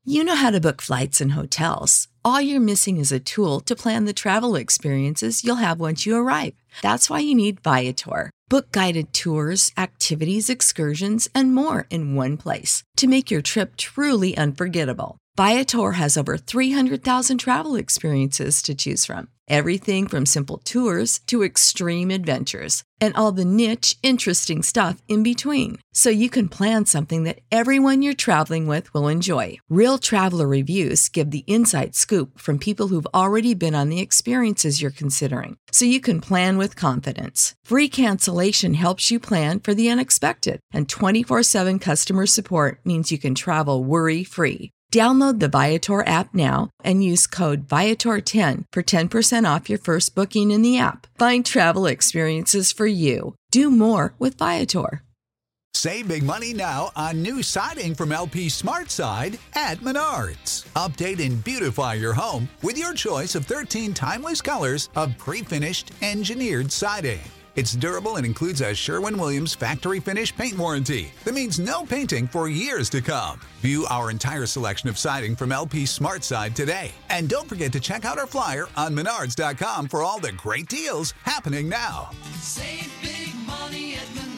You know how to book flights and hotels. All you're missing is a tool to plan the travel experiences you'll have once you arrive. That's why you need Viator. Book guided tours, activities, excursions, and more in one place to make your trip truly unforgettable. Viator has over 300,000 travel experiences to choose from. Everything from simple tours to extreme adventures and all the niche, interesting stuff in between. So you can plan something that everyone you're traveling with will enjoy. Real traveler reviews give the inside scoop from people who've already been on the experiences you're considering. So you can plan with confidence. Free cancellation helps you plan for the unexpected. And 24/7 customer support means you can travel worry-free. Download the Viator app now and use code Viator10 for 10% off your first booking in the app. Find travel experiences for you. Do more with Viator. Save big money now on new siding from LP SmartSide at Menards. Update and beautify your home with your choice of 13 timeless colors of pre-finished engineered siding. It's durable and includes a Sherwin-Williams factory finish paint warranty that means no painting for years to come. View our entire selection of siding from LP SmartSide today. And don't forget to check out our flyer on Menards.com for all the great deals happening now. Save big money at Menards.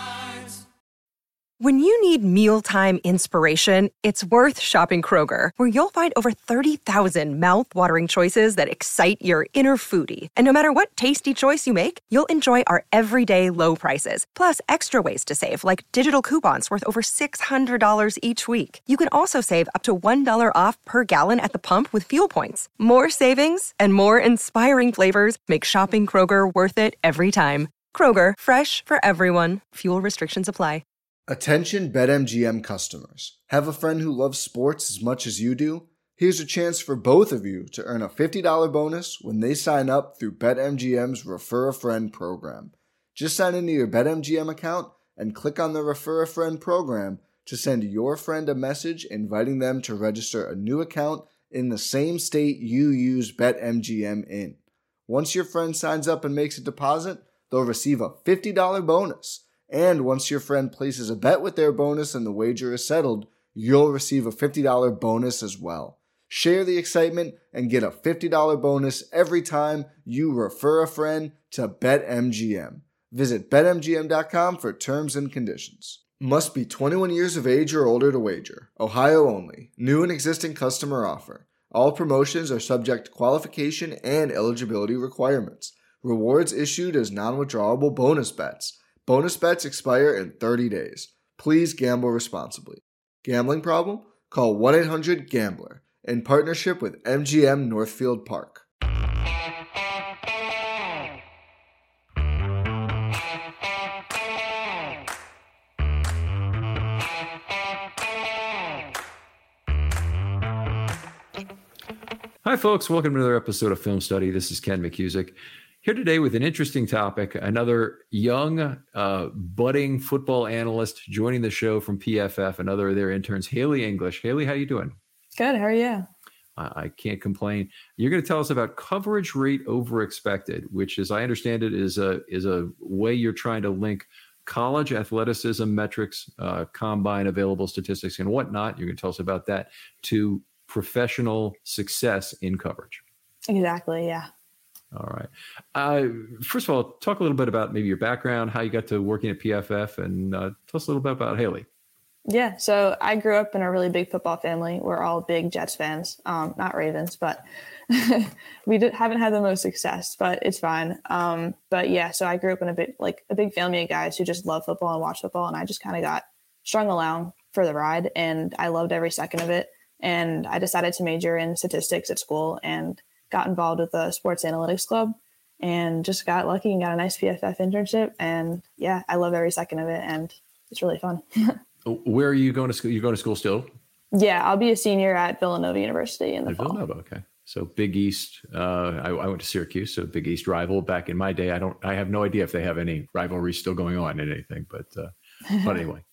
When you need mealtime inspiration, it's worth shopping Kroger, where you'll find over 30,000 mouth-watering choices that excite your inner foodie. And no matter what tasty choice you make, you'll enjoy our everyday low prices, plus extra ways to save, like digital coupons worth over $600 each week. You can also save up to $1 off per gallon at the pump with fuel points. More savings and more inspiring flavors make shopping Kroger worth it every time. Kroger, fresh for everyone. Fuel restrictions apply. Attention BetMGM customers. Have a friend who loves sports as much as you do? Here's a chance for both of you to earn a $50 bonus when they sign up through BetMGM's Refer a Friend program. Just sign into your BetMGM account and click on the Refer a Friend program to send your friend a message inviting them to register a new account in the same state you use BetMGM in. Once your friend signs up and makes a deposit, they'll receive a $50 bonus. And once your friend places a bet with their bonus and the wager is settled, you'll receive a $50 bonus as well. Share the excitement and get a $50 bonus every time you refer a friend to BetMGM. Visit BetMGM.com for terms and conditions. Must be 21 years of age or older to wager. Ohio only. New and existing customer offer. All promotions are subject to qualification and eligibility requirements. Rewards issued as non-withdrawable bonus bets. Bonus bets expire in 30 days. Please gamble responsibly. Gambling problem? Call 1-800-GAMBLER in partnership with MGM Northfield Park. Hi, folks. Welcome to another episode of Film Study. This is Ken McCusick. Here today with an interesting topic, another young, budding football analyst joining the show from PFF, another of their interns, Haley English. Haley, how you doing? Good. How are you? I can't complain. You're going to tell us about coverage rate over expected, which, as I understand it, is a way you're trying to link college athleticism metrics, combine available statistics, and whatnot. You're going to tell us about that to professional success in coverage. Exactly. Yeah. All right. First of all, talk a little bit about maybe your background, how you got to working at PFF, and tell us a little bit about Haley. Yeah. So I grew up in a really big football family. We're all big Jets fans, not Ravens, but haven't had the most success, but it's fine. But yeah, so I grew up in a big family of guys who just love football and watch football. And I just kind of got strung along for the ride, and I loved every second of it. And I decided to major in statistics at school and got involved with the sports analytics club and just got lucky and got a nice PFF internship. And yeah, I love every second of it, and it's really fun. Where are you going to school? You're going to school still? Yeah, I'll be a senior at Villanova University in the fall. Villanova, okay. So Big East. I went to Syracuse, so Big East rival back in my day. I have no idea if they have any rivalry still going on in anything, but anyway,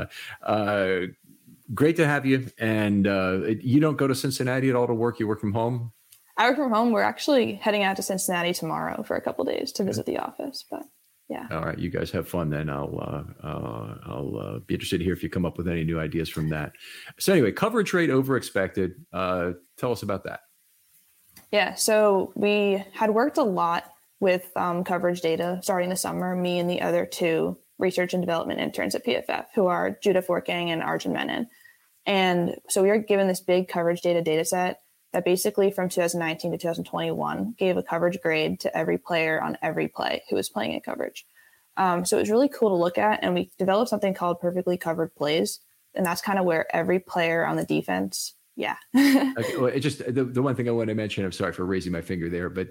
great to have you. And you don't go to Cincinnati at all to work? You work from home? I work from home. We're actually heading out to Cincinnati tomorrow for a couple of days to visit the office. But Yeah. All right, you guys have fun then. I'll be interested to hear if you come up with any new ideas from that. So anyway, coverage rate over expected. Tell us about that. Yeah, so we had worked a lot with coverage data starting the summer, me and the other two research and development interns at PFF, who are Judah Fortgang and Arjun Menon. And so we were given this big coverage data set that basically from 2019 to 2021 gave a coverage grade to every player on every play who was playing in coverage. So it was really cool to look at, and we developed something called perfectly covered plays. And that's kind of where every player on the defense, yeah. Okay, well, it just the one thing I want to mention, I'm sorry for raising my finger there, but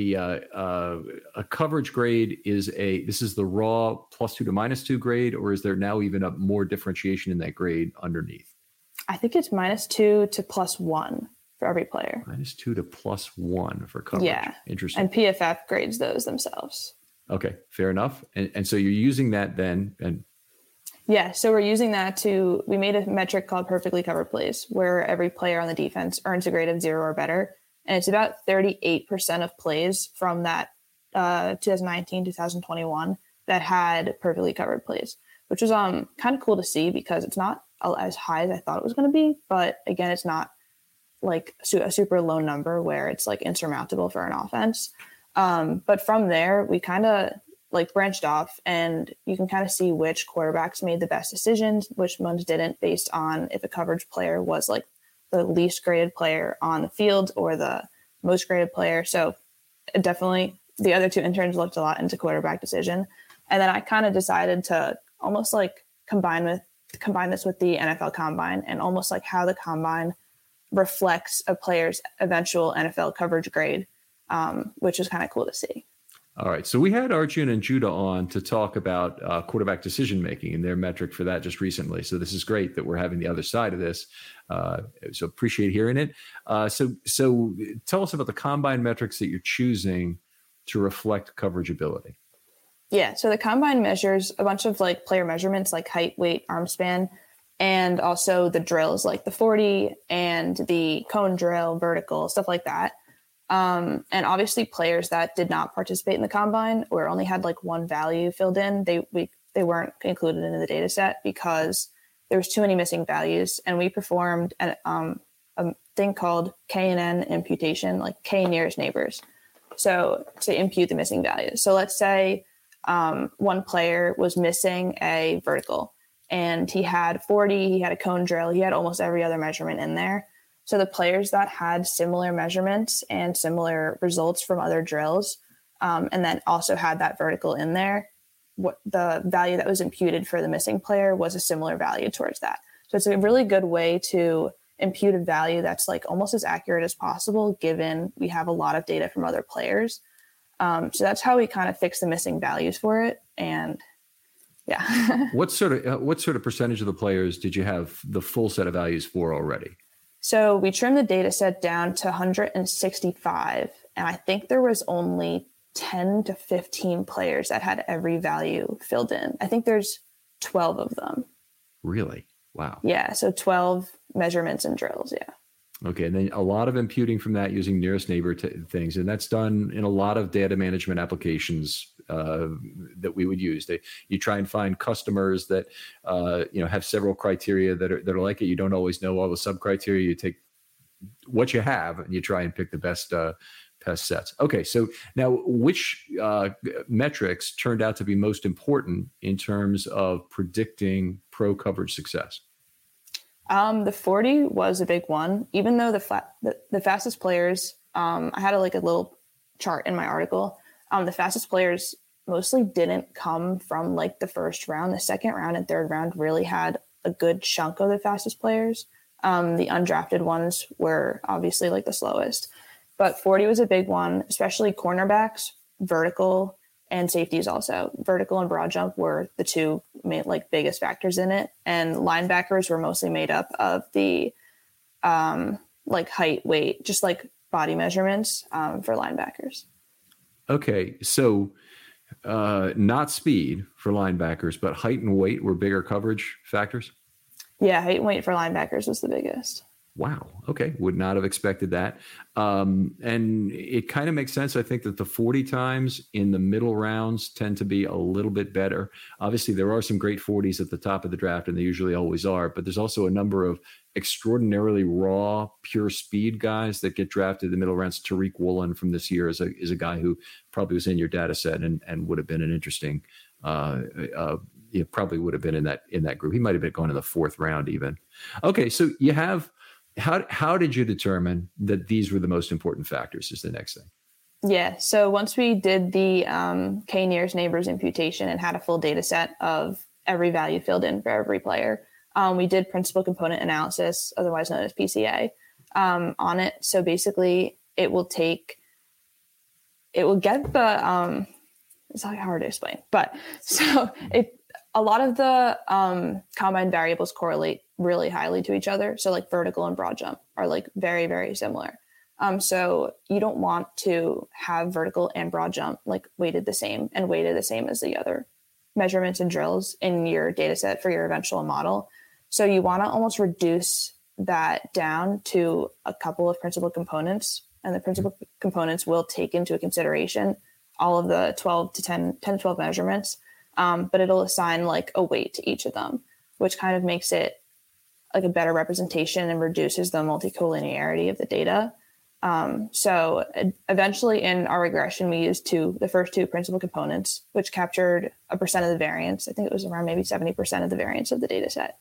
a coverage grade is this is the raw +2 to -2 grade, or is there now even a more differentiation in that grade underneath? I think it's -2 to +1 for every player. -2 to +1 for coverage. Yeah. Interesting. And PFF grades those themselves. Okay, fair enough. And so you're using that then, and yeah, so we're using that we made a metric called perfectly covered plays, where every player on the defense earns a grade of 0 or better. And it's about 38% of plays from that 2019, 2021 that had perfectly covered plays, which was kind of cool to see because it's not as high as I thought it was going to be. But again, it's not like a super low number where it's like insurmountable for an offense. But from there, we kind of like branched off, and you can kind of see which quarterbacks made the best decisions, which ones didn't, based on if a coverage player was like the least graded player on the field or the most graded player. So definitely the other two interns looked a lot into quarterback decision. And then I kind of decided to almost like combine this with the NFL Combine, and almost like how the Combine reflects a player's eventual NFL coverage grade, which is kind of cool to see. All right. So we had Arjun and Judah on to talk about quarterback decision-making and their metric for that just recently. So this is great that we're having the other side of this. So appreciate hearing it. So tell us about the Combine metrics that you're choosing to reflect coverage ability. Yeah. So the Combine measures a bunch of like player measurements like height, weight, arm span, and also the drills like the 40 and the cone drill, vertical, stuff like that. And obviously players that did not participate in the Combine or only had like one value filled in, they weren't included in the data set because there was too many missing values. And we performed a thing called K&N imputation, like K nearest neighbors. So to impute the missing values. So let's say one player was missing a vertical and he had 40, he had a cone drill, he had almost every other measurement in there. So the players that had similar measurements and similar results from other drills, and then also had that vertical in there, what the value that was imputed for the missing player was a similar value towards that. So it's a really good way to impute a value that's like almost as accurate as possible, given we have a lot of data from other players. So that's how we kind of fix the missing values for it. And yeah. What sort of percentage of the players did you have the full set of values for already? So we trimmed the data set down to 165, and I think there was only 10 to 15 players that had every value filled in. I think there's 12 of them. Really? Wow. Yeah, so 12 measurements and drills, yeah. Okay, and then a lot of imputing from that using nearest neighbor things, and that's done in a lot of data management applications that we would use. You try and find customers that have several criteria that are like it. You don't always know all the sub criteria. You take what you have and you try and pick the best sets. Okay, so now which metrics turned out to be most important in terms of predicting pro coverage success? The 40 was a big one, even though the fastest players, I had a little chart in my article. The fastest players mostly didn't come from like the first round. The second round and third round really had a good chunk of the fastest players. The undrafted ones were obviously like the slowest, but 40 was a big one, especially cornerbacks, vertical, and safeties also. Vertical and broad jump were the two main, biggest factors in it. And linebackers were mostly made up of the height, weight, just like body measurements for linebackers. Okay, so not speed for linebackers, but height and weight were bigger coverage factors? Yeah, height and weight for linebackers was the biggest. Wow. Okay. Would not have expected that. And it kind of makes sense. I think that the 40 times in the middle rounds tend to be a little bit better. Obviously, there are some great 40s at the top of the draft, and they usually always are, but there's also a number of extraordinarily raw, pure speed guys that get drafted in the middle rounds. Tariq Woolen from this year is a guy who probably was in your data set and would have been an interesting, probably would have been in that group. He might have been going in the fourth round even. Okay. So you have, how did you determine that these were the most important factors is the next thing? Yeah. So once we did the K-nearest neighbors imputation and had a full data set of every value filled in for every player, we did principal component analysis, otherwise known as PCA, on it. So basically it will get the, it's like hard to explain, but so a lot of the combine variables correlate really highly to each other. So like vertical and broad jump are like very, very similar. So you don't want to have vertical and broad jump like weighted the same as the other measurements and drills in your data set for your eventual model. So you want to almost reduce that down to a couple of principal components, and the principal components will take into consideration all of the 10 to 12 measurements. But it'll assign like a weight to each of them, which kind of makes it like a better representation and reduces the multicollinearity of the data. So eventually in our regression, we used the first two principal components, which captured a percent of the variance. I think it was around maybe 70% of the variance of the data set,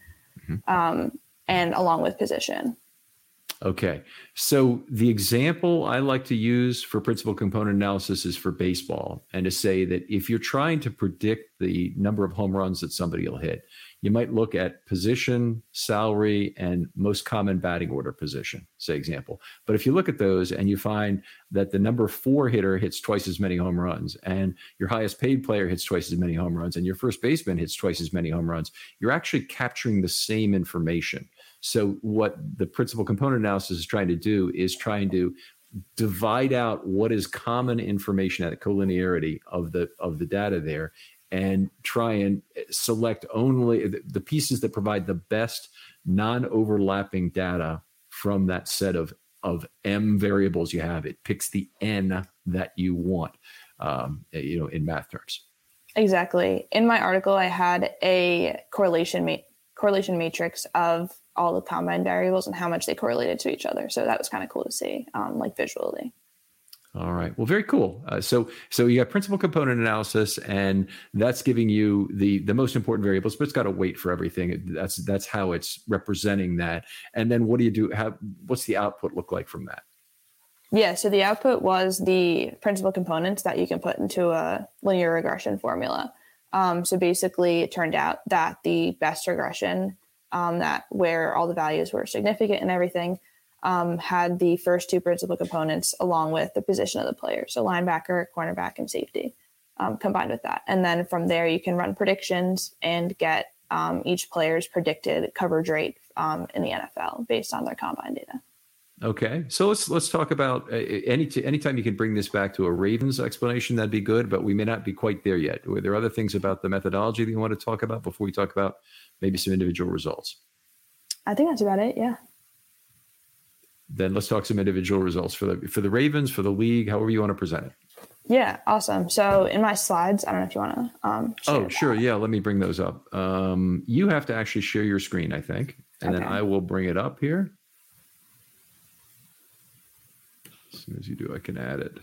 and along with position. Okay. So the example I like to use for principal component analysis is for baseball, and to say that if you're trying to predict the number of home runs that somebody will hit, you might look at position, salary, and most common batting order position, say example. But if you look at those and you find that the number 4 hitter hits twice as many home runs, and your highest paid player hits twice as many home runs, and your first baseman hits twice as many home runs, you're actually capturing the same information. So what the principal component analysis is trying to do is trying to divide out what is common information at the collinearity of the data there, and try and select only the pieces that provide the best non-overlapping data from that set of M variables you have. It picks the N that you want, in math terms. Exactly. In my article, I had a correlation matrix of all the combine variables and how much they correlated to each other. So that was kind of cool to see, like visually. All right. Well, very cool. So you got principal component analysis, and that's giving you the most important variables, but it's got a weight for everything. That's how it's representing that. And then what do you do? What's the output look like from that? Yeah. So the output was the principal components that you can put into a linear regression formula. So basically it turned out that the best regression, that where all the values were significant and everything, had the first two principal components along with the position of the player. So linebacker, cornerback, and safety combined with that. And then from there, you can run predictions and get each player's predicted coverage rate in the NFL based on their combine data. Okay. So let's talk about anytime you can bring this back to a Ravens explanation, that'd be good, but we may not be quite there yet. Were there other things about the methodology that you want to talk about before we talk about maybe some individual results? I think that's about it. Yeah. Then let's talk some individual results for the Ravens, for the league, however you want to present it. Yeah, awesome. So in my slides, I don't know if you want to. Oh, sure. Yeah, let me bring those up. You have to actually share your screen, I think, and then I will bring it up here. As soon as you do, I can add it.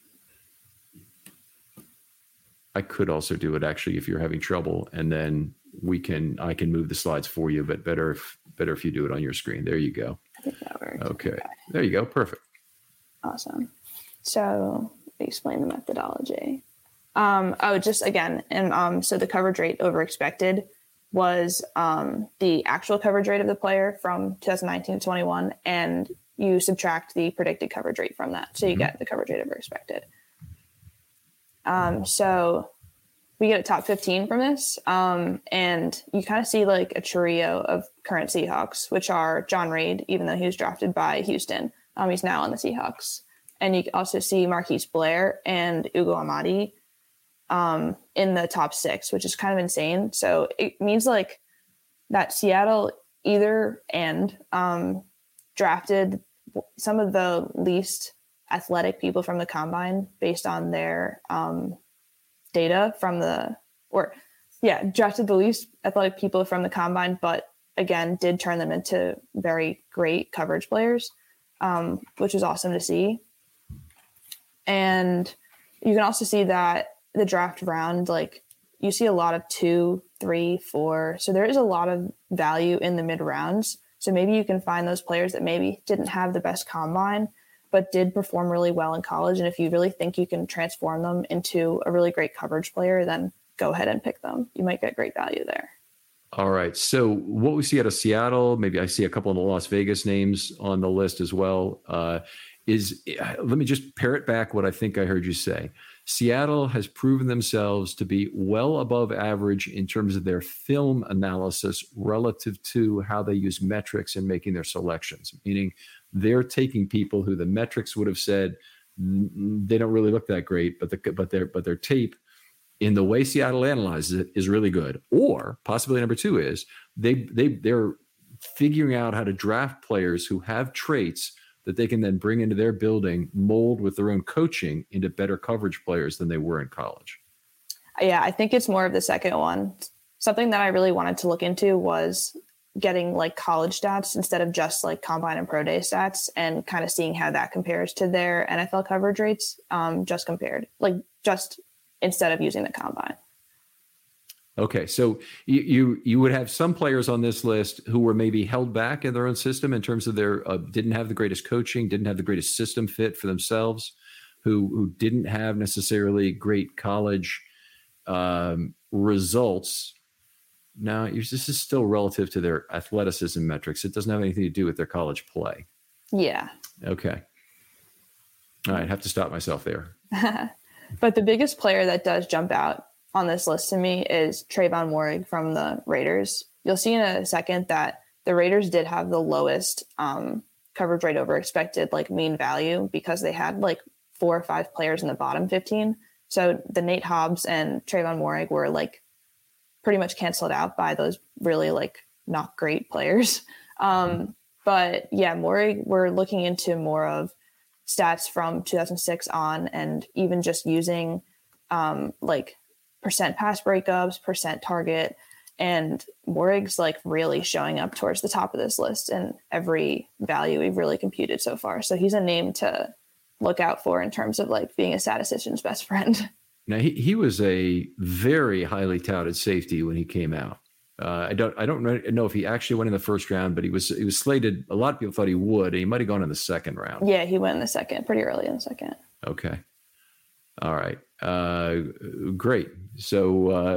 I could also do it actually if you're having trouble, and then I can move the slides for you, but better if you do it on your screen. There you go. I think that works. Okay. There you go. Perfect. Awesome. So explain the methodology. Just again, and so the coverage rate over expected was the actual coverage rate of the player from 2019 to 21, and you subtract the predicted coverage rate from that. So you get the coverage rate over expected. So we get a top 15 from this. And you kind of see like a trio of current Seahawks, which are John Reid, even though he was drafted by Houston. He's now on the Seahawks. And you also see Marquise Blair and Ugo Amadi in the top 6, which is kind of insane. So it means like that Seattle either and drafted some of the least athletic people from the combine based on their data from drafted the least athletic people from the combine, but again, did turn them into very great coverage players, which is awesome to see. And you can also see that the draft round, like you see a lot of 2, 3, 4. So there is a lot of value in the mid rounds. So maybe you can find those players that maybe didn't have the best combine, but did perform really well in college. And if you really think you can transform them into a really great coverage player, then go ahead and pick them. You might get great value there. All right. So what we see out of Seattle, maybe I see a couple of the Las Vegas names on the list as well, let me just parrot back what I think I heard you say. Seattle has proven themselves to be well above average in terms of their film analysis relative to how they use metrics in making their selections, meaning they're taking people who the metrics would have said they don't really look that great, but their tape in the way Seattle analyzes it is really good. Or possibility number 2 is they're figuring out how to draft players who have traits that they can then bring into their building, mold with their own coaching into better coverage players than they were in college. Yeah, I think it's more of the second one. Something that I really wanted to look into was getting like college stats instead of just like combine and pro day stats, and kind of seeing how that compares to their NFL coverage rates, just instead of using the combine. Okay, so you would have some players on this list who were maybe held back in their own system in terms of their didn't have the greatest coaching, didn't have the greatest system fit for themselves, who didn't have necessarily great college results. Now, this is still relative to their athleticism metrics. It doesn't have anything to do with their college play. Yeah. Okay. All right, I have to stop myself there. But the biggest player that does jump out on this list to me is Trayvon Moehrig from the Raiders. You'll see in a second that the Raiders did have the lowest coverage rate over expected, like mean value, because they had like 4 or 5 players in the bottom 15. So the Nate Hobbs and Trayvon Moehrig were like pretty much canceled out by those really like not great players. But yeah, Moehrig, we're looking into more of stats from 2006 on, and even just using like percent pass breakups, percent target, and Moehrig's like really showing up towards the top of this list and every value we've really computed so far. So he's a name to look out for in terms of like being a statistician's best friend. Now he was a very highly touted safety when he came out. I don't know if he actually went in the first round, but he was slated. A lot of people thought he would, and he might have gone in the second round. Yeah, he went in the second, pretty early in the second. Okay. All right. Great. So,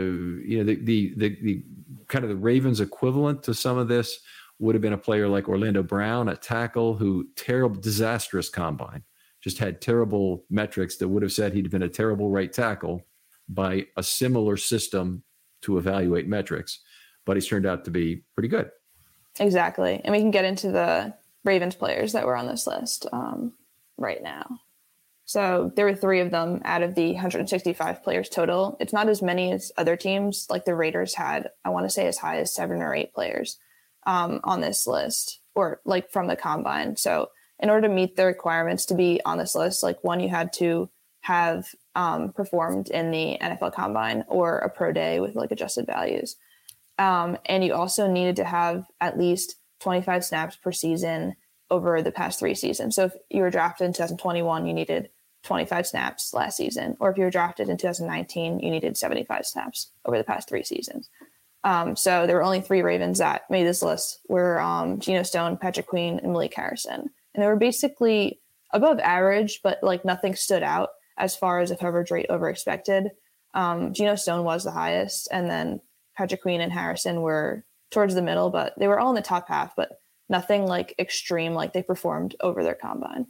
the kind of the Ravens equivalent to some of this would have been a player like Orlando Brown at tackle, who disastrous combine, just had terrible metrics that would have said he'd been a terrible right tackle by a similar system to evaluate metrics, but he's turned out to be pretty good. Exactly. And we can get into the Ravens players that were on this list right now. So there were 3 of them out of the 165 players total. It's not as many as other teams. Like the Raiders had, I want to say as high as 7 or 8 players on this list, or like from the combine. So in order to meet the requirements to be on this list, like one, you had to have performed in the NFL combine or a pro day with like adjusted values. And you also needed to have at least 25 snaps per season over the past 3 seasons. So if you were drafted in 2021, you needed 25 snaps last season. Or if you were drafted in 2019, you needed 75 snaps over the past 3 seasons. So there were only 3 Ravens that made this list, were Geno Stone, Patrick Queen, and Malik Harrison. And they were basically above average, but like nothing stood out as far as a coverage rate over expected. Geno Stone was the highest, and then Patrick Queen and Harrison were towards the middle, but they were all in the top half, but nothing like extreme, like they performed over their combine.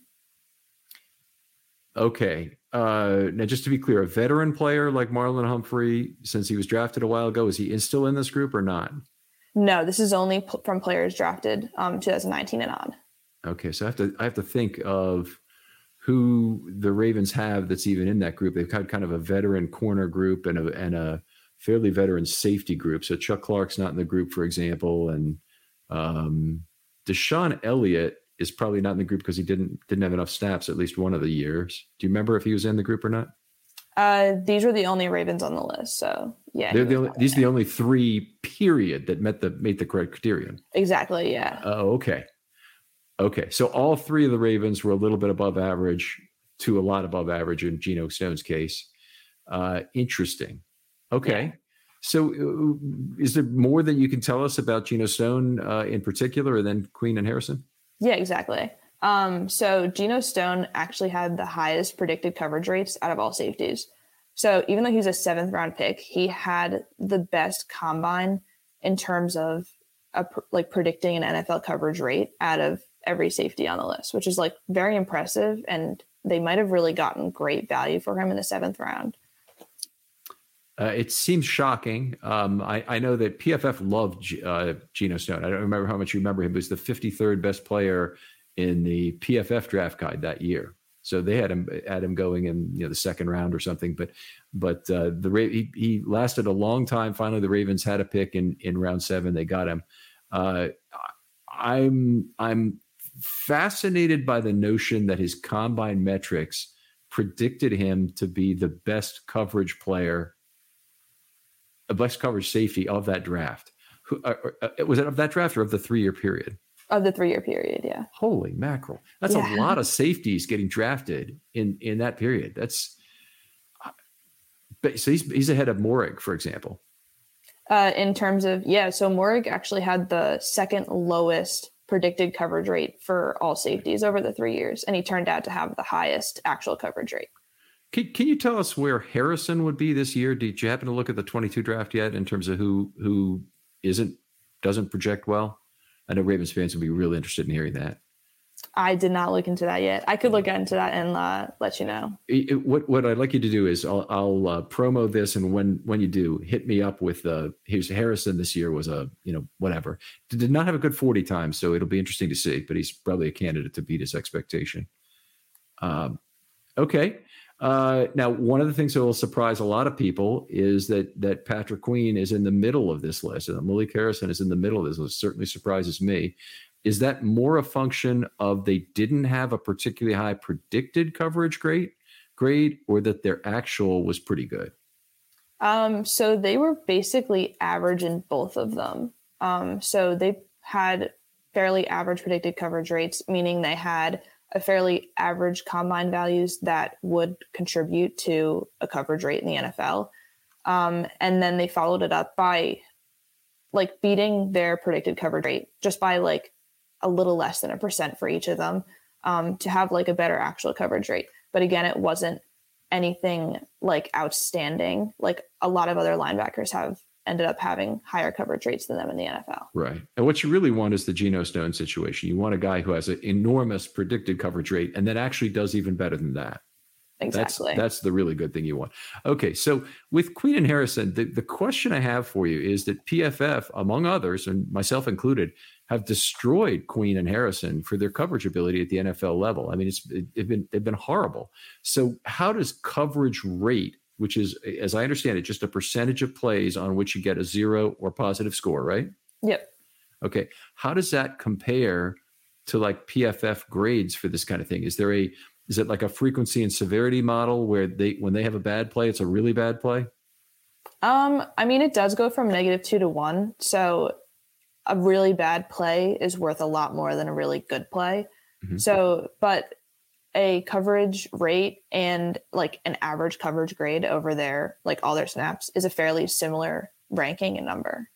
Okay. Now, just to be clear, a veteran player like Marlon Humphrey, since he was drafted a while ago, is he still in this group or not? No, this is only from players drafted 2019 and on. Okay, so I have to think of who the Ravens have that's even in that group. They've got kind of a veteran corner group and a fairly veteran safety group. So Chuck Clark's not in the group, for example, and Deshaun Elliott is probably not in the group because he didn't have enough snaps at least one of the years. Do you remember if he was in the group or not? These were the only Ravens on the list, so yeah. These are the only three period that met the criterion. Exactly. Yeah. Oh, okay. Okay, so all three of the Ravens were a little bit above average to a lot above average in Geno Stone's case. Interesting. Okay. Yeah. So is there more that you can tell us about Geno Stone in particular, and then Queen and Harrison? Yeah, exactly. So Geno Stone actually had the highest predicted coverage rates out of all safeties. So even though he's a 7th round pick, he had the best combine in terms of predicting an NFL coverage rate out of every safety on the list, which is like very impressive. And they might have really gotten great value for him in the 7th round. It seems shocking. I know that PFF loved Geno Stone. I don't remember how much you remember him. He was the 53rd best player in the PFF draft guide that year. So they had him going in the 2nd round or something. But he lasted a long time. Finally, the Ravens had a pick in round 7. They got him. I'm fascinated by the notion that his combine metrics predicted him to be the best coverage player, a best coverage safety of that draft. Was it of that draft or of the 3-year period? Of the 3-year period, yeah. Holy mackerel. That's a lot of safeties getting drafted in that period. So he's ahead of Moehrig, for example. In terms of, so Moehrig actually had the 2nd lowest predicted coverage rate for all safeties over the 3 years, and he turned out to have the highest actual coverage rate. Can you tell us where Harrison would be this year? Did you happen to look at the 22 draft yet in terms of who doesn't project well? I know Ravens fans would be really interested in hearing that. I did not look into that yet. I could look into that and let you know. What I'd like you to do is I'll promo this, and when you do, hit me up with here's Harrison this year was whatever. Did not have a good 40 time, so it'll be interesting to see, but he's probably a candidate to beat his expectation. Okay. Now, one of the things that will surprise a lot of people is that Patrick Queen is in the middle of this list, and that Malik Harrison is in the middle of this list. Certainly surprises me. Is that more a function of they didn't have a particularly high predicted coverage grade, or that their actual was pretty good? So they were basically average in both of them. So they had fairly average predicted coverage rates, meaning they had a fairly average combine values that would contribute to a coverage rate in the NFL. And then they followed it up by beating their predicted coverage rate just by a little less than 1% for each of them, to have a better actual coverage rate. But again, it wasn't anything outstanding. A lot of other linebackers have ended up having higher coverage rates than them in the NFL. Right. And what you really want is the Geno Stone situation. You want a guy who has an enormous predicted coverage rate and then actually does even better than that. Exactly. That's the really good thing you want. Okay. So with Queen and Harrison, the question I have for you is that PFF, among others, and myself included, have destroyed Queen and Harrison for their coverage ability at the NFL level. I mean, they've been horrible. So how does coverage rate, which is, as I understand it, just a percentage of plays on which you get a 0 or positive score, right? Yep. Okay. How does that compare to PFF grades for this kind of thing? Is it like a frequency and severity model where when they have a bad play, it's a really bad play? I mean, it does go from -2 to 1. So a really bad play is worth a lot more than a really good play. Mm-hmm. So, but a coverage rate and an average coverage grade over their all their snaps is a fairly similar ranking and number.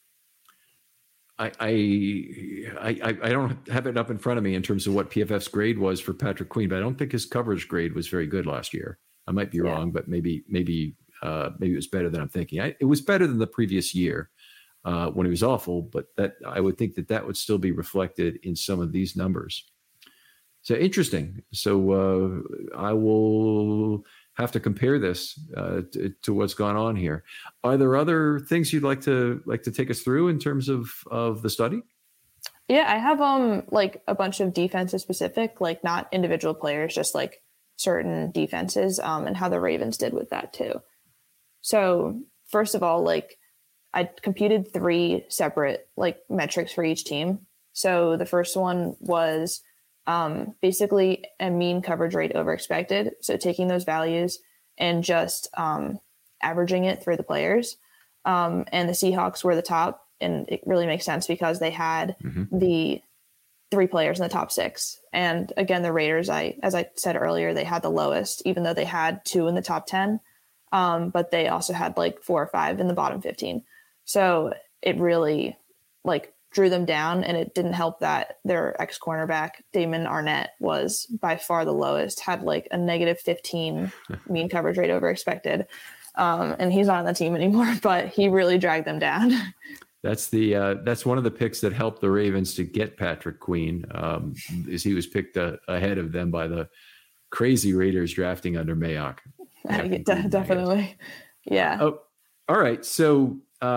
I don't have it up in front of me in terms of what PFF's grade was for Patrick Queen, but I don't think his coverage grade was very good last year. I might be wrong, but maybe it was better than I'm thinking. It was better than the previous year when he was awful, but that I would think that would still be reflected in some of these numbers. So interesting. So I will have to compare this to what's gone on here. Are there other things you'd like to take us through in terms of the study? Yeah, I have a bunch of defenses specific, not individual players, just certain defenses, and how the Ravens did with that too. So first of all, I computed 3 separate metrics for each team. So the first one was basically a mean coverage rate over expected. So taking those values and just averaging it through the players. And the Seahawks were the top, and it really makes sense because they had the 3 players in the top 6. And again, the Raiders, as I said earlier, they had the lowest, even though they had 2 in the top 10. But they also had like 4 or 5 in the bottom 15. So it really like drew them down, and it didn't help that their ex-cornerback, Damon Arnett, was by far the lowest, had like a -15 mean coverage rate over expected. And he's not on the team anymore, but he really dragged them down. That's one of the picks that helped the Ravens to get Patrick Queen, is he was picked ahead of them by the crazy Raiders drafting under Mayock. Definitely. Yeah. Oh, all right. So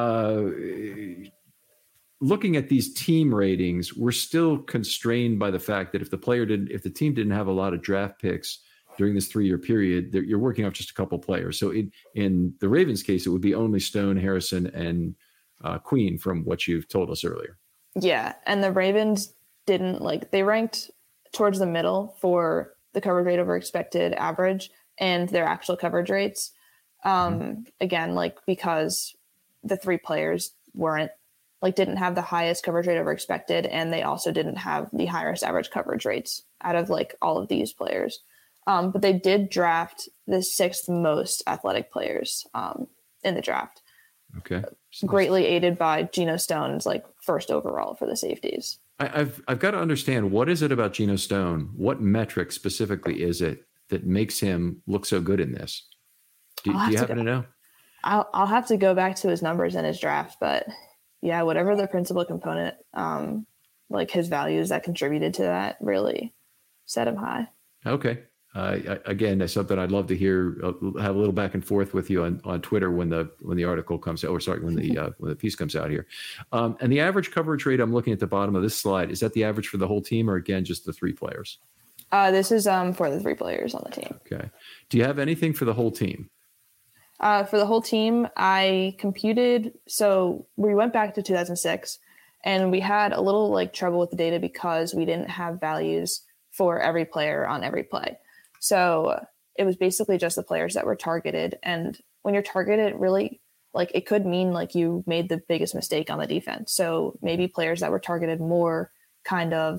looking at these team ratings, we're still constrained by the fact that if the team didn't have a lot of draft picks during this 3-year period, you're working off just a couple players. So in the Ravens case, it would be only Stone, Harrison, and Queen from what you've told us earlier. Yeah. And the Ravens they ranked towards the middle for the coverage rate over expected average and their actual coverage rates. Again, because the 3 players didn't have the highest coverage rate over expected, and they also didn't have the highest average coverage rates out of all of these players. But they did draft the 6th most athletic players in the draft. Okay. Greatly aided by Geno Stone's first overall for the safeties. I've got to understand, what is it about Geno Stone? What metric specifically is it that makes him look so good in this? Do you happen to know? I'll have to go back to his numbers in his draft, but yeah, whatever the principal component, his values that contributed to that really set him high. Okay. Again, that's something I'd love to hear. Have a little back and forth with you on Twitter when the article comes out, when the piece comes out here. And the average coverage rate I'm looking at the bottom of this slide, is that the average for the whole team, or again just the 3 players? This is for the 3 players on the team. Okay. Do you have anything for the whole team? For the whole team, I computed. So we went back to 2006, and we had a little trouble with the data because we didn't have values for every player on every play. So it was basically just the players that were targeted. And when you're targeted, really, it could mean you made the biggest mistake on the defense. So maybe players that were targeted more kind of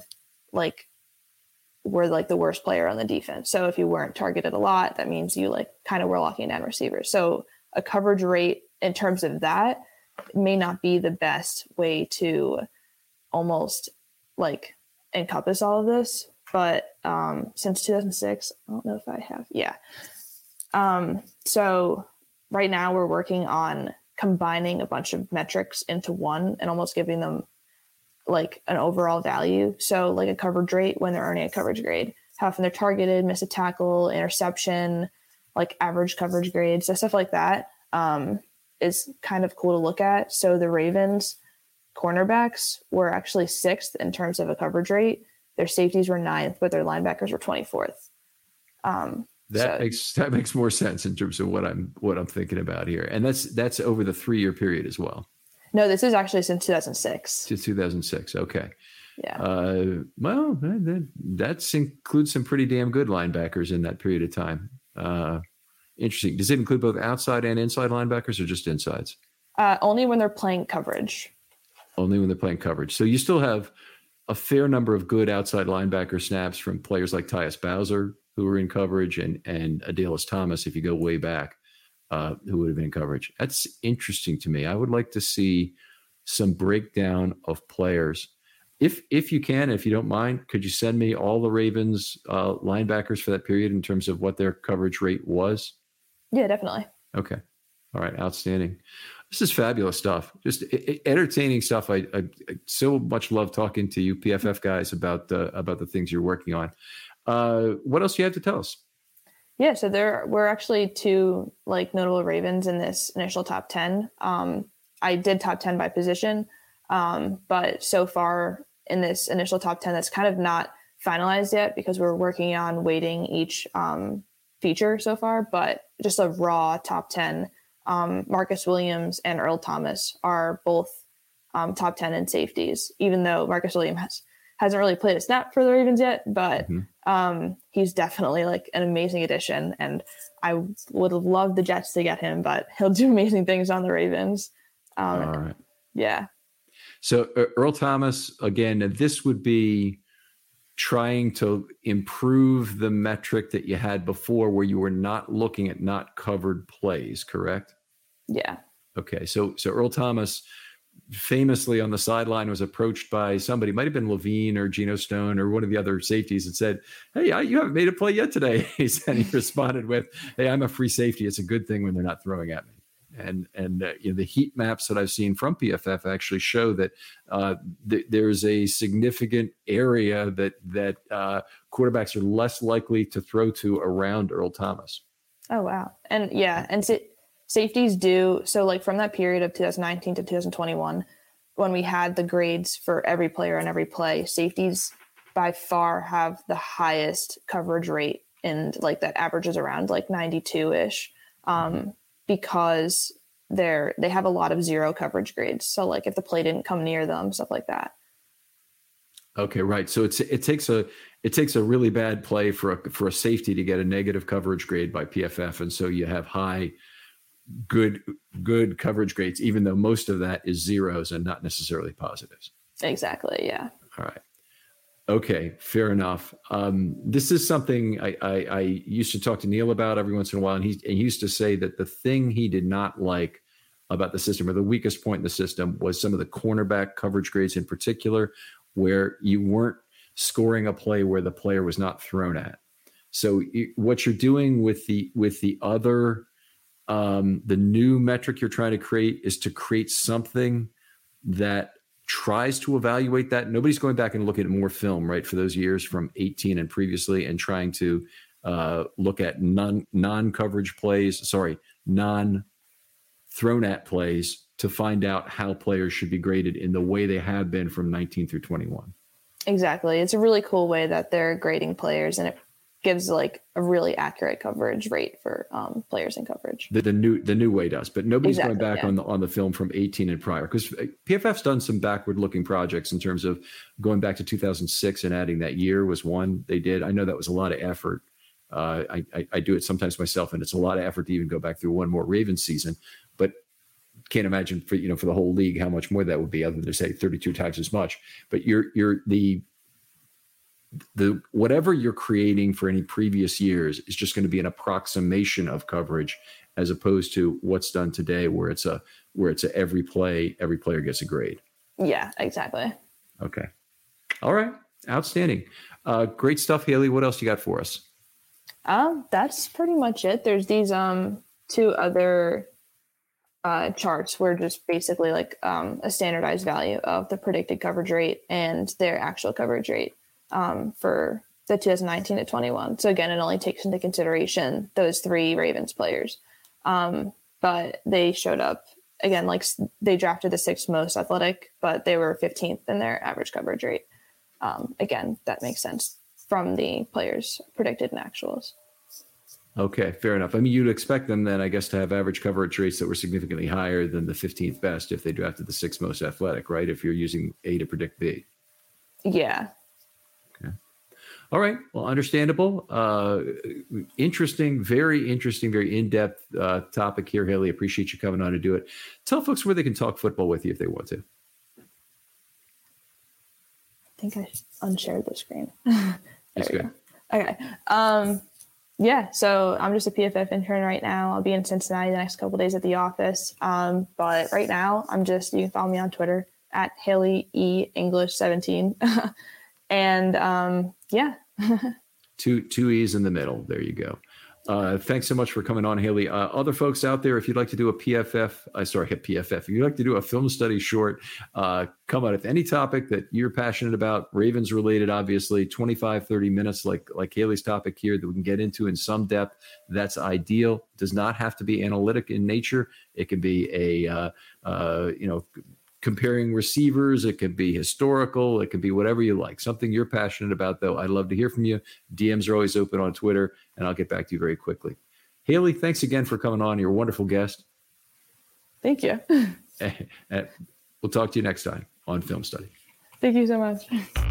were the worst player on the defense. So if you weren't targeted a lot, that means you kind of were locking down receivers. So a coverage rate in terms of that may not be the best way to almost encompass all of this. But since 2006, I don't know if I have. Yeah. So right now we're working on combining a bunch of metrics into one and almost giving them an overall value. So a coverage rate when they're earning a coverage grade, how often they're targeted, miss a tackle, interception, average coverage grades, stuff like that is kind of cool to look at. So the Ravens cornerbacks were actually 6th in terms of a coverage rate. Their safeties were 9th, but their linebackers were 24th. That makes more sense in terms of what I'm thinking about here. And that's over the 3-year period as well. No, this is actually since 2006. To 2006. Okay. Yeah. Well, that includes some pretty damn good linebackers in that period of time. Interesting. Does it include both outside and inside linebackers, or just insides? Only when they're playing coverage. Only when they're playing coverage. So you still have a fair number of good outside linebacker snaps from players like Tyus Bowser, who were in coverage, and Adalys Thomas, if you go way back, who would have been in coverage. That's interesting to me. I would like to see some breakdown of players. If you can, if you don't mind, could you send me all the Ravens linebackers for that period in terms of what their coverage rate was? Yeah, definitely. Okay. All right. Outstanding. This is fabulous stuff. Just entertaining stuff. I so much love talking to you PFF guys about the things you're working on. What else do you have to tell us? Yeah, so there were actually 2 notable Ravens in this initial top 10. I did top 10 by position, but so far in this initial top 10, that's kind of not finalized yet because we're working on weighting each feature so far. But just a raw top 10, Marcus Williams and Earl Thomas are both top 10 in safeties, even though Marcus Williams hasn't really played a snap for the Ravens yet, but he's definitely like an amazing addition. And I would love the Jets to get him, but he'll do amazing things on the Ravens. All right. Yeah. So Earl Thomas, again, this would be trying to improve the metric that you had before where you were not looking at not covered plays, correct? Yeah. Okay. So Earl Thomas famously on the sideline was approached by somebody, might have been Levine or Geno Stone or one of the other safeties, and said, "Hey, you haven't made a play yet today." He responded with, "Hey, I'm a free safety. It's a good thing when they're not throwing at me." And the heat maps that I've seen from PFF actually show that there's a significant area that quarterbacks are less likely to throw to around Earl Thomas. Oh, wow. And yeah, and safeties do. So like from that period of 2019 to 2021, when we had the grades for every player and every play, safeties by far have the highest coverage rate, and like that averages around like 92-ish. Because they have a lot of zero coverage grades. So like if the play didn't come near them, stuff like that. Okay, right. So it takes a really bad play for a safety to get a negative coverage grade by PFF, and so you have high good coverage grades, even though most of that is zeros and not necessarily positives. Exactly. Yeah. All right. Okay, fair enough. This is something I used to talk to Neil about every once in a while, and he used to say that the thing he did not like about the system, or the weakest point in the system, was some of the cornerback coverage grades in particular, where you weren't scoring a play where the player was not thrown at. So what you're doing with the other, the new metric you're trying to create is to create something that tries to evaluate that. Nobody's going back and looking at more film, right, for those years from 18 and previously, and trying to look at non-coverage plays, non-thrown at plays to find out how players should be graded in the way they have been from 19 through 21. Exactly. It's a really cool way that they're grading players, and it gives like a really accurate coverage rate for players in coverage. The new way does, but nobody's going back on the film from 18 and prior, because PFF's done some backward looking projects in terms of going back to 2006 and adding that year was one they did. I know that was a lot of effort. I do it sometimes myself, and it's a lot of effort to even go back through one more Ravens season, but can't imagine for the whole league how much more that would be, other than to say 32 times as much. But the whatever you're creating for any previous years is just going to be an approximation of coverage, as opposed to what's done today, where it's a every player gets a grade. Yeah, exactly. Okay. All right. Outstanding. Great stuff, Haley. What else you got for us? That's pretty much it. There's these two other charts where just basically like a standardized value of the predicted coverage rate and their actual coverage rate for the 2019 to 21. So again, it only takes into consideration those three Ravens players. But they showed up again, like they drafted the sixth most athletic, but they were 15th in their average coverage rate. Again, that makes sense from the players predicted in actuals. Okay, fair enough. I mean, you'd expect them then, I guess, to have average coverage rates that were significantly higher than the 15th best if they drafted the sixth most athletic, right? If you're using A to predict B. Yeah. Okay. All right. Well, understandable. Interesting, very in-depth topic here, Haley. Appreciate you coming on to do it. Tell folks where they can talk football with you if they want to. I think I unshared the screen. That's good. Okay. Yeah, so I'm just a PFF intern right now. I'll be in Cincinnati the next couple of days at the office. But right now, you can follow me on Twitter at Haley E English 17. And yeah. Two E's in the middle. There you go. Thanks so much for coming on, Haley. Other folks out there, if you'd like to do a PFF, if you'd like to do a film study short, come out with any topic that you're passionate about, Ravens related, obviously, 25, 30 minutes, like Haley's topic here, that we can get into in some depth. That's ideal. It does not have to be analytic in nature. It can be comparing receivers. It could be historical. It could be whatever you like. Something you're passionate about, though. I'd love to hear from you. DMs are always open on Twitter, and I'll get back to you very quickly. Haley, thanks again for coming on. You're a wonderful guest. Thank you. We'll talk to you next time on Film Study. Thank you so much.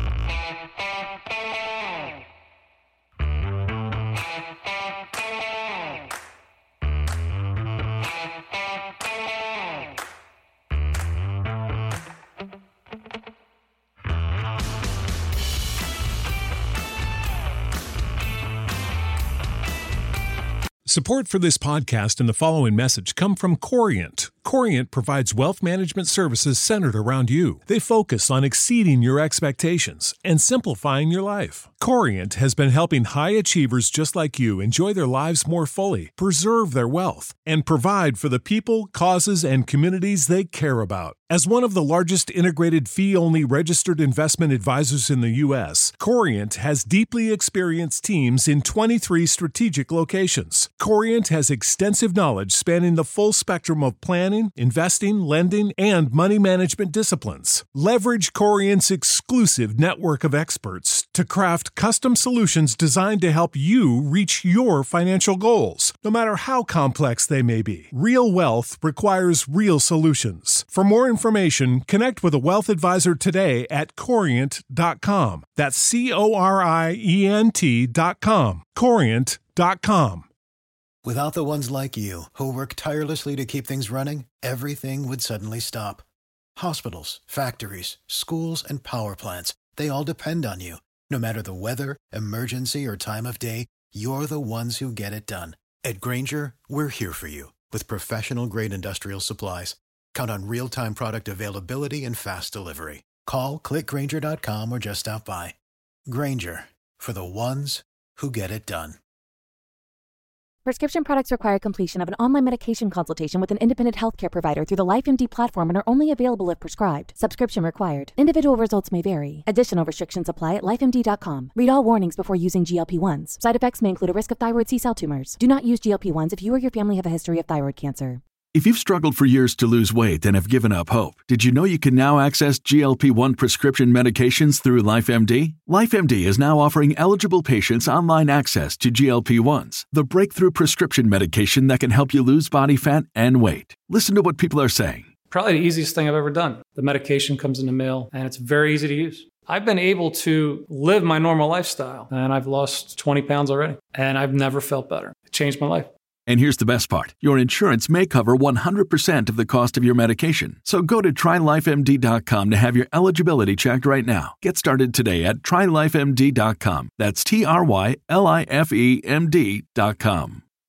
Support for this podcast and the following message come from Corient. Corient provides wealth management services centered around you. They focus on exceeding your expectations and simplifying your life. Corient has been helping high achievers just like you enjoy their lives more fully, preserve their wealth, and provide for the people, causes, and communities they care about. As one of the largest integrated fee-only registered investment advisors in the U.S., Corient has deeply experienced teams in 23 strategic locations. Corient has extensive knowledge spanning the full spectrum of planning, investing, lending, and money management disciplines. Leverage Corient's exclusive network of experts to craft custom solutions designed to help you reach your financial goals, no matter how complex they may be. Real wealth requires real solutions. For more information, connect with a wealth advisor today at Corient.com. That's Corient.com. Corient.com. Without the ones like you, who work tirelessly to keep things running, everything would suddenly stop. Hospitals, factories, schools, and power plants, they all depend on you. No matter the weather, emergency, or time of day, you're the ones who get it done. At Grainger, we're here for you with professional-grade industrial supplies. Count on real-time product availability and fast delivery. Call, click Grainger.com, or just stop by. Grainger, for the ones who get it done. Prescription products require completion of an online medication consultation with an independent healthcare provider through the LifeMD platform and are only available if prescribed. Subscription required. Individual results may vary. Additional restrictions apply at lifemd.com. Read all warnings before using GLP-1s. Side effects may include a risk of thyroid C-cell tumors. Do not use GLP-1s if you or your family have a history of thyroid cancer. If you've struggled for years to lose weight and have given up hope, did you know you can now access GLP-1 prescription medications through LifeMD? LifeMD is now offering eligible patients online access to GLP-1s, the breakthrough prescription medication that can help you lose body fat and weight. Listen to what people are saying. Probably the easiest thing I've ever done. The medication comes in the mail, and it's very easy to use. I've been able to live my normal lifestyle, and I've lost 20 pounds already, and I've never felt better. It changed my life. And here's the best part. Your insurance may cover 100% of the cost of your medication. So go to TryLifeMD.com to have your eligibility checked right now. Get started today at TryLifeMD.com. That's TryLifeMD.com.